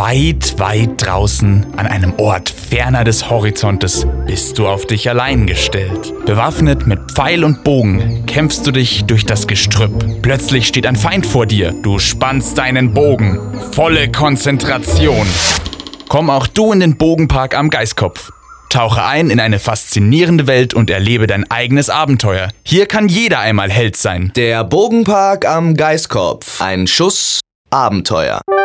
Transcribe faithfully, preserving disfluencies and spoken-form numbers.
Weit, weit draußen, an einem Ort ferner des Horizontes, bist du auf dich allein gestellt. Bewaffnet mit Pfeil und Bogen kämpfst du dich durch das Gestrüpp. Plötzlich steht ein Feind vor dir. Du spannst deinen Bogen. Volle Konzentration. Komm auch du in den Bogenpark am Geiskopf. Tauche ein in eine faszinierende Welt und erlebe dein eigenes Abenteuer. Hier kann jeder einmal Held sein. Der Bogenpark am Geiskopf. Ein Schuss Abenteuer.